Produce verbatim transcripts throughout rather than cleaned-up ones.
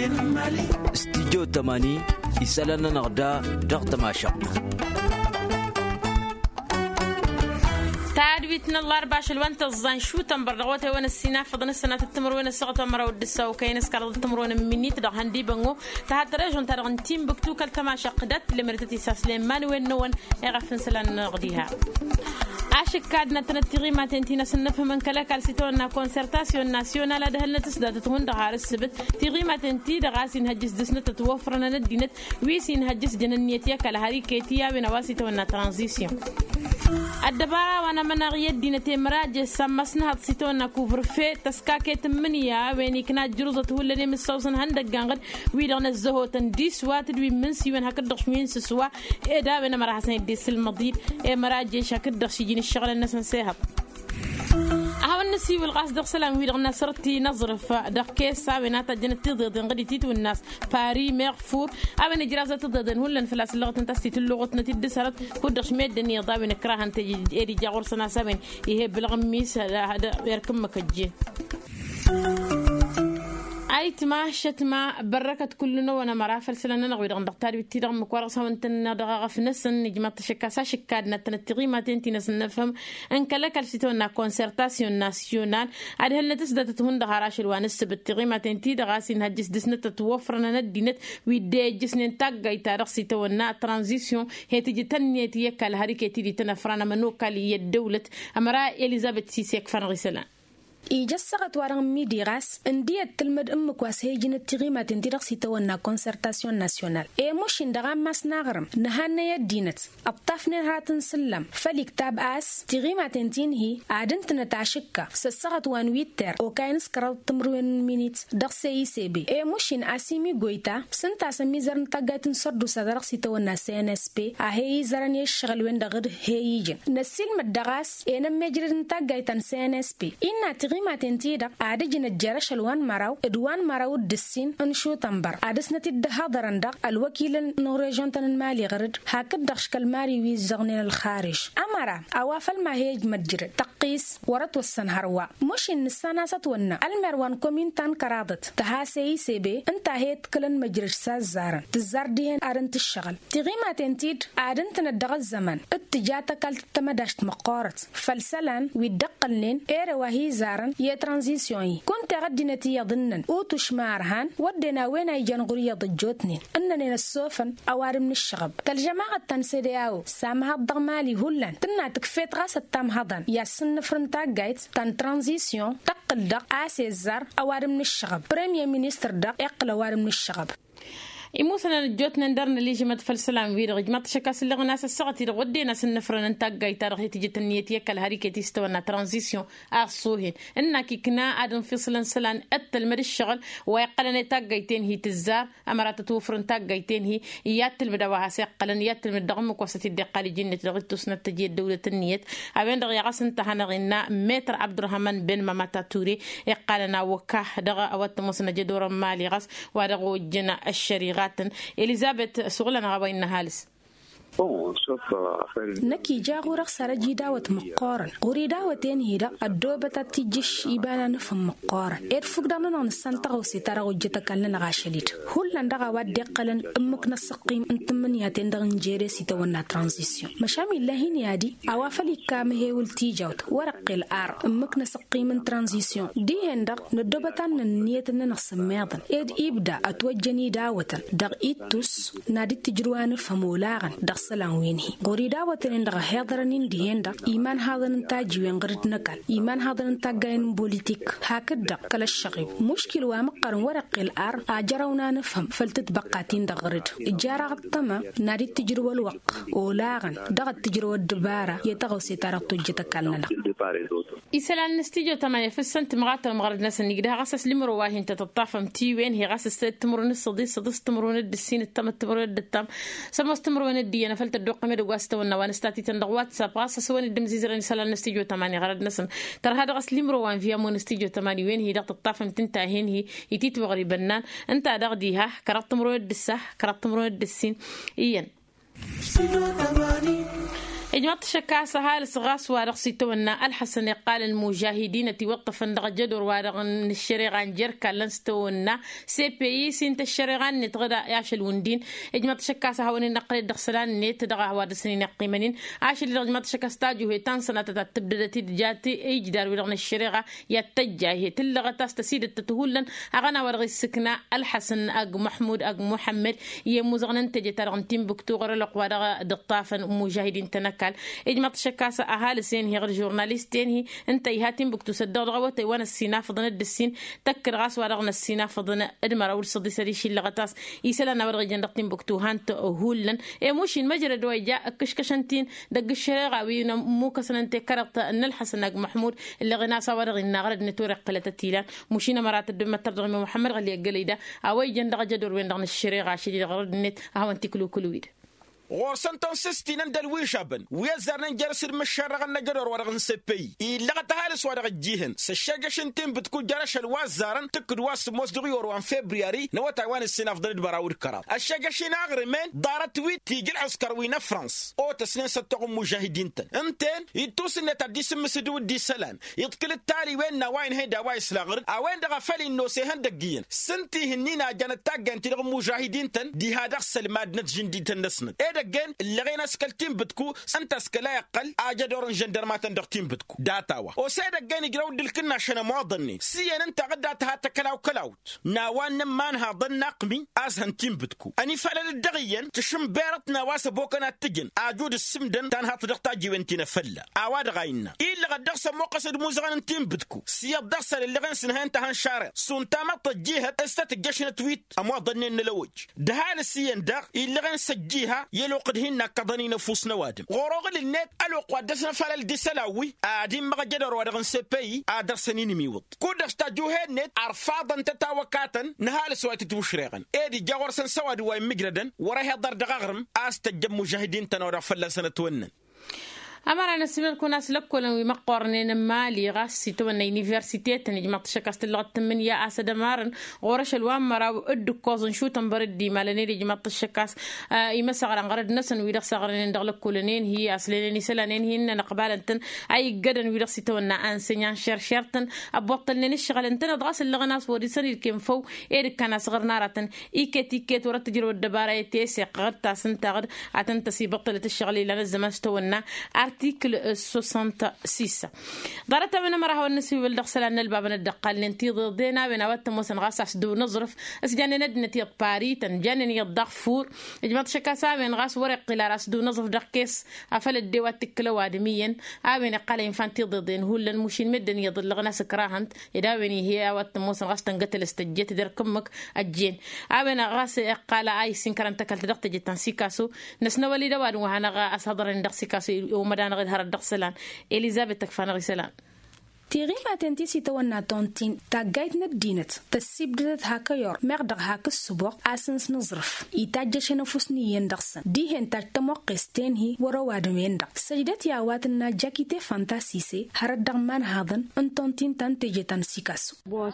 استديو تماني يسألنا نغدا ضغط ما شق تعرفين الله رباش الوانت الزان شو تنبرغوته وين السنة فضن السنة التمر وين السقط مرة ودسا وكاين سكر التمر وين مني تدغ هندي بنو تهترجون ترغن تيم بكتو كالتما شقدت لمرتتي ساسليمان وين نون يغفن سلان نغديها عاشق كادنا تنتغي ما تنتينا سنفهم من كلا كالسيتونا كونسرتاسيون ناسيونال هذا هل تسدد تهون دغار السبت تغي ما تنتي دغاسين هجس دسنة تتوفرنا ندينت ويسين هجس جننيتيا كالهاري كيتيا بنواسيتونا ترانزيسيون الدبارة وانا من غيد دينا تمراج سمسنا هتصيتونا كوفر في تسكاكي تمنيا ويني كنا جرزة هو اللي مسوسن هندق جانغد ويدغنا الزهو تنديس واتد ويمنسي وين هكدغش وين سسوا إيه دا وين مرا حسن يديس المضيد إيه مراج شاكدغش يجيني الشغل الناس نسيها أهو النسي والقاس دق سلام ويدغنا صرتي نظرف دق كيسا ويناتا جنت تضيض غدي تيتو الناس باري مغفور أبن جرازة تضيضن هولن فلاس اللغة تنتستي تلغة نتيد سرت كودش ميدن يضا وين كراها انت ايدي جاغور سنة سابين يهي بالغميس هذا يركم مكجي أي تماشت ما بركة كلنا وانا مرافل سلنا نغوي دغن دكتور بتيرغ مكورس وانتنا دغا فنسن نجمت شكاسا شكادنا تنتغي ما تنتي نفهم ان كلا كالسيتونا كونسرتاسيون ناسيونال هذه هل تسدت تهون دغاراش الوانس بتغي ما تنتي دغاسين هجس دسنه تتوفرنا ندينت ويدي جسن تاغاي تارخسيتونا ترانزيسيون هي تجي تنيتي كال هريكتي دي تنفرانا منو كالي الدوله امرا اليزابيث سيسيك فنغسلان إيجاسقت وارن ميديراس اندية تلمد أمك واسهيجين التغيمة تندرق سيتوانا كونسرتاسيون ناسيونال إيه موشين دغام ماس ناغرم نهانا يدينت الطافن هاتن سلم فالكتاب آس تغيمة تنتينهي عادن تنتعشكا سسقت وان ويتر وكاين سكرال تمروين مينيت دغ سي سي بي إيه موشين آسيمي غويتا سنتا سمي زرن تاقاتن سردو سادرق سيتوانا سي ان اس بي اهي زرن يشغل وين دغر هيجين نسيل مدغاس إيه نمجرن تاقاتن سي ان اس بي إنا تغيمة ما تنتيدا عاد جنا الجرش الوان مراو ادوان مراو الدسين انشو تنبر عدسنتي الدهادرن دق الوكيل نوريجون تن مالي غرد هاكد دخش كالماري ويزغنين الخارج امرا اوافل ما هيج متجر تقيس ورت والسنهروا مش ان السنه ستونا المروان كومين تان كرادت تهاسي سي بي انت هيت كلن مجرش سازارن تزاردين ارنت الشغل تغي ما تنتيد عادنت ندغ الزمن اتجاتك التمدشت مقارت فالسلان ويدقلن اير وهي زارن يا ترانزيسيون كنت غدنتي يظنن اوتش مارهان ودنا وين يجن غريه ضجوتني انني السوفن اوار من الشغب كالجماعه تنسيدياو سامها الضمالي هولن تنا تكفيت غاس التام هضن يا سن فرنتا جايت تان ترانزيسيون تقل دق اسيزار اوار من الشغب بريمير مينستر دق اقل اوار من الشغب إموسنا جوتنا ندرنا اللي جمت فلسلام ويرغ جمت شكاس اللي غناس السقط إذا ودينا سنفرن نتاجي تاريخ تيجي تنيتي كل هريكة تستونا ترانزيسيون أصوهن إنك كنا عدم فصلا سلان أتل مر الشغل ويقلنا تاجي تنهي تزار أمرات توفر تاجي تنهي ياتل بدوها سيقلن ياتل من دغمك وسط الدقال جنة لغت تسنة تجي دولة النيت أبين دغيا غسن تهنا غنا متر عبد الرحمن بن مامتا توري يقلنا وكه دغا أوت مسنا جدور مالي غس ودغو جنا الشريعة إليزابيث سؤالنا غبين هالس نكي جاغو رخ سرجي داوت مقارن غوري داوتين هيدا الدوبة تتجيش يبانا نفهم مقارن إير فوق دانو نسانتغو سيتارغو جتاكالن غاشليت هول لندغا واد قلن أمك نسقيم انتمن ياتين دغن جيري سيتوانا ترانزيسيون مشامي اللهين يادي أوافلي كامهي والتيجاوت ورق الآر أمك نسقيم ترانزيسيون دي هندغ ندوبتان ننيتن نسميضن إيد إبدا أتوجني داوتن دغ إيتوس نادي تجروان فمولاغن دغ سلام وينهي غوريدا وترين دغ هيدرنين ديهندا إيمان هذا نتاج وينغرد نكال إيمان هذا نتاجين بوليتيك هكذا كلا الشغيب مشكل ومقارن ورق الأر أجرونا نفهم فلتتبقاتين دغرد إجارة الطمع نادي التجربة الوق ولاغن دغ التجربة الدبارة يتغو سيطارة تجتكالنا إسلام نستيجو تمانية في السنة مغاتا مغرد ناس نيجدها غاسس لمرواهن تتطافم تي وين هي غاسس تمرون الصديس صديس تمرون الدسين التم تمرون الدتام سموس تمرون الدي أنا فلت الدق ميد واستا ونوان استاتي تندق واتساب غاسس وين الدمزيزرين إسلام نستيجو تمانية غرد نسم ترى هذا غاس لمروان فيها مون نستيجو تمانية وين هي دق تطافم تنتهين هي يتيت وغري بنان أنت دغديها كرت تمرون الدسة كرت تمرون الدسين إيان إجماع شكاسة هالس غاس ورقصيتونا الحسن قال المجاهدين توقف الجدر ورغن الشريغان جركا لنستونا سي بي سنت الشريغان نتغدى ياش الوندين إجماع شكاسة هون نقل دخسلان نت دغا هواد سنين قيمنين عاش اللي إجماع شكاسة تاجو هي تانسنا تتبدأ تجاتي إجدار ورغن الشريغة يتجه هي تلغة تستسيد التتهولن أغنى ورغي السكنة الحسن أج محمود أج محمد يموزغن تجي ترغن تيمبكتو غير القوارغ دقطافا مجاهدين تنكال إجماع شكاسة أهالي سين هي غير جورناليستين هي أنت يهاتين بكتو صدق غوتي وانا السينا فضن الدسين تكر غاس ورغنا السينا فضن ادمر اول صدي سريشي لغتاس يسلنا ورغي جندقتين بكتو هانت هولن اي موشي المجرى دو جاء كشكشنتين دق الشريغه وينا مو كسننت كرت ان الحسن محمود اللي غنا صورغ النغرد نتورق قلت التيلان موشينا مرات الدم ترضغ محمد غلي قليده اوي جندق جدور وين دغن الشريغه شي غرد نت هاو انت كلو كلويد وسنتون سيستين اندل ويشابن ويزرن جرسر مشارغ النجرور ورغن سبي إلا تهالس ورغ الجيهن سشاقشنتين بتكون جرش الوازارن تكد واس موسدغيور وان فبراير نوا تايوان السنة افضل براور كرات الشاقشين اغرمين دارت ويت تيجي العسكر وينا فرنس او تسنين ستقوم مجاهدين تن انتين يتوسن تديس مسدو دي سلان يتكل التالي وين نواين هيدا وايس لاغر اوين دغا فالي النوسي هندقين سنتي هنينا جانت تاقن تلغ مجاهدين تن دي هادا سلماد نتجن دي تنسند دقن اللي غينا سكلتين بتكو انت سكلا يقل اجدور جندرمات ندقتين بتكو داتاوا وسيدقن يقراو دلكنا عشان مواضني سيان انت غداتها تكلاو كلاوت ناوان مانها ظن نقمي ازهن تيم بتكو اني فعل الدغيا تشم بيرتنا واس بوكنا تجن اجود السمدن تنها تدقتاجي وانتنا فلا اواد غاينا الا غدقس موقصد موزغن تيم بتكو سياب دقس اللي غن سنها انت هنشارع سونتا ما تجيها استتجشنا تويت امواضني نلوج دهال السيان دغ اللي غن سجيها يلو قد هنا قضني نفوسنا وادم غروغل النت الو قدسنا فال دي سلاوي ادي ما جدر ودغن سبي ادر سنين ميوت كود استاجو هنت ارفاضا تتاوكاتن نهال سوات توشريغن ادي جاور سن سواد واي ميغردن ورا هدر دغغرم استجم مجاهدين تنور فل سنه ونن أمر نسمع كناس لكلن ومقارنين مالي غاسي تونا يونيفرسيتي تنجمع تشكست اللغة من يا أسد مارن غورش الوام مرا وأدو كوزن شو تنبردي مالني رجمع تشكاس يمسغر عن غرد نسن ويدخ سغرين دغلق كلنين هي أصلين سلانين هن نقبال تن أي جدن ويدخ سيتونا أنسيان شر شرتن أبطل نشغل أنتنا ضاس اللغة ناس وريسن الكم فو إيرك كان صغر نارة إيكت إيكت ورتجر والدبارة تيسي قرد تاسن تغد عتنتسي بطلة الشغل اللي نزل تونا article soixante-six دارت من مرة والنسي والدخل أن الباب ندقل ننتي ضدنا بنوات موسن غاس دو نظرف أسجان ندنتي باري تنجان يضخ فور إجماع شكاسا من غاس ورق قلا راس دو نظرف دقيس أفل الدوات تكلو آدميا أبين قال إنفانتي ضدين هو المشين مدن يضل غناس كراهنت يداوني هي وات موسن غاس تنقتل استجيت در كمك الجين أبين غاس قال أي سنكرن تكلت دقت جتان سيكاسو نسنا ولي دوان وهنا غاس هضر ندق سيكاسو ومدان غير هرد دقسلان إليزابيث تكفان غسلان تيغي ما تنتيسي تونا تونتين تاقايت ندينت تسيبدت هاكا يور مغدق هاكا السبوق اسنس نظرف يتاجش نفسني يندقسن ديهن تاجتموقستين هي وروادم يندق سجدت ياواتنا جاكيتي فانتاسيسي هردق من هذن ان تونتين تنتيجي تنسيكاسو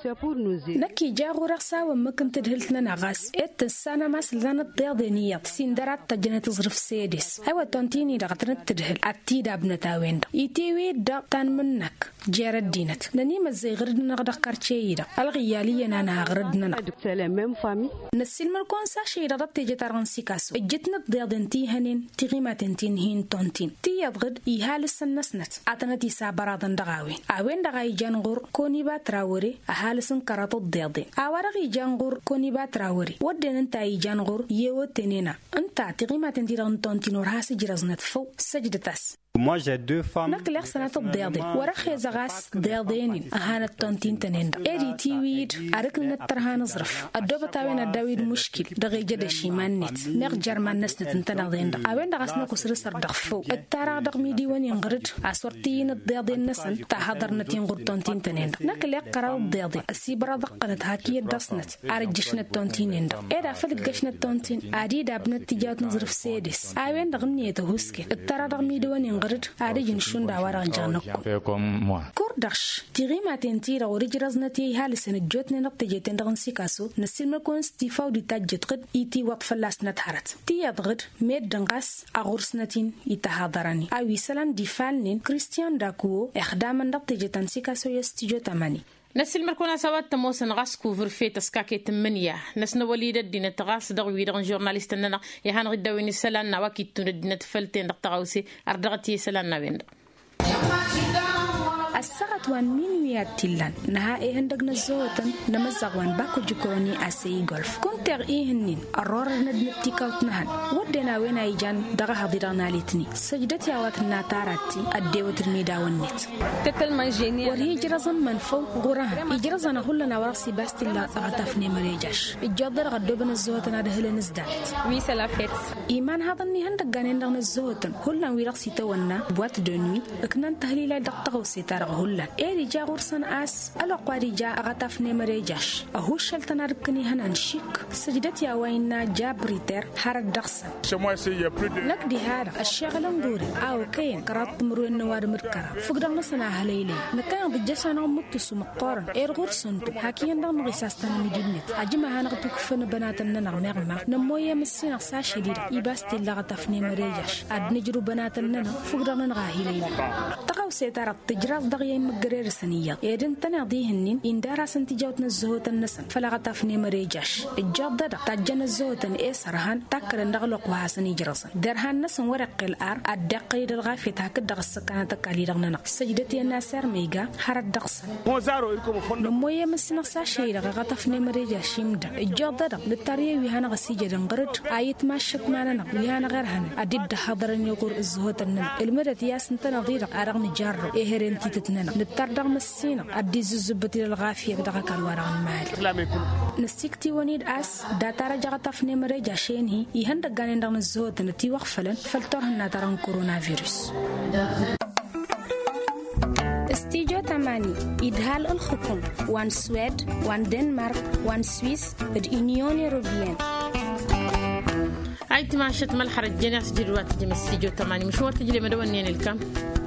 نكي جاغو رقصا ومكن تدهلتنا نغاس ات السانا ماس لانت ضيضينية سيندرات تجنة ظرف سيدس ايوا تونتيني دغترن تدهل اتيدا بنتاوين يتيوي دق تان منك جارة دينت نني مزي غردنا غدا كارتشيدا الغياليه انا غردنا سلام فامي نسيل مالكون ساشي رد تيجي ترانسي كاسو جتنا ضيادنتي هنين تيغيما تنتين هين تونتين تي يضغد يهال السنسنت اتنتي سابرادن دغاوين اوين دغاي جانغور كوني با تراوري اهال سن كراتو ضيادين اورغي جانغور كوني با تراوري ودن انتاي جانغور يو تنينا انت تيغيما تنتي تونتين وراسي جرزنت فو سجدتاس Moi j'ai deux femmes. نقلق سنة الضياضي ورخي زغاس ضياضينين أهانة تونتين تنين إيري تيويد أركن الترهان ظرف الدوبة تاوين الداويد مشكل دغي جد شيمان نت نق جرمان نسنت انتناضين دق أوين دغسنا كسر سر دغفو التارا دغ ميدي وين ينغرد أسورتين الضياضين نسن تحضر نتين غر تونتين تنين نقلق قرار الضياضي السيبرا دقنت هاكية دسنت أرجشنا التونتين دق إيرا فلقشنا التونتين أريد أبنت تجات نظرف سيدس أوين دغنية هوسكي التارا دغ ميدي وين ينغرد أريد نشون دعوارا جانكو غور دخش تيغيما تنتيرا ورجرزنتي هالسنة جوتنا نقتجيتين دغن سيكاسو نسلم كون ستيفاو دي تاجت قد إيتي وطفلاس نتحرت تي يضغد ميد دنغاس أغرسنتين يتحاضراني أوي سلان ديفالنين كريستيان داكو إخداما نقتجيتان سيكاسو يستيجو تماني نسل مركونا سوات تموسن غاسكو فرفي تسكاكي تمنيا نسنا وليدة دينا تغاس دغوي دغن جورناليست ننا يهان غداويني سلان نواكي تون دينا تفلتين دغتغاوسي أردغتي سلان نوين الساعة وان مينويات تيلان نها إيهن دغنا زوتن نمزغوان باكو جكوني أسي غولف كنت إيهنين أرور ندنبتيكاوت نهان ودنا وين أيجان دغا حضيرانا لتني سجدتي عواتنا تاراتي أديوت الميدا والنت تتل مانجيني ورهي جرزن من فوق غورها يجرزن هلنا ورقسي باستي لا أغتافني مريجاش الجادر غدوبن الزوتن هدهل نزدانت ويسا لافيت إيمان هذا نيهن دغانين دغنا الزوتن هلنا ويرقسي تونا بوات دونوي اكنان تهليلا دقتغوسي تارغ هلا إيري جا غورسن أس ألا قواري جا أغتافني مريجاش أهو شلتنا ركني هنان شيك سجدتي أوينا جا بريتر حرد دقسن نقدي هذا الشغلان دوري أو كين كرات مروين نوار مركرة فقدر نصنا هليلي نكان بجسنا مكتسو مقارن إير غورسن حكيان دغن غيساستنا مدينت أجمع هنغتوك فن بناتنا نغمغما نمويا مسينا ساشي دير إباستي لغتافني مريجاش أد نجرو بناتنا فقدر نغاهليلي تقاو سيتارت تجراز دغيا مقرير سنية إيدن تناضيهنين إن دارسن تجاوتنا الزهوت النسن فلغتافني مريجاش الجاب دادا تجن الزهوت إيسرهان تاكرن دغلق وحاسني جرسن درهان نسن ورق الأر الدقي دغافي تاكد دغ السكانة تكالي دغننا سجدتي الناسر ميغا حرد دغسن نمويا مسنا ساشي دغغتافني مريجاش يمدا الجاب دادا للتاريه ويهانا غسيجة دنغرد آيت ماشت ماننا ويهانا غيرهن أدب حضرن يقول الزهوت النن المدت ياسن تنظير أرغ نجارو إهرين تتتننا نتردغ مسينا أدي زوزبتي الغافية دغا كالوارغ المال نستيكتي ونيد أس داتارا جغتافني مريجاشين هي يهن دغانين دغن الزهوت نتي وغفلن فلترهن ناتران كورونا فيروس استيجو تماني إدهال الحكم وان سويد وان دنمارك وان سويس اليونيون أوروبيين عيت ما شت ملحر الجناس جلوات جمس استيجو تماني مش وقت جلي مدونين الكام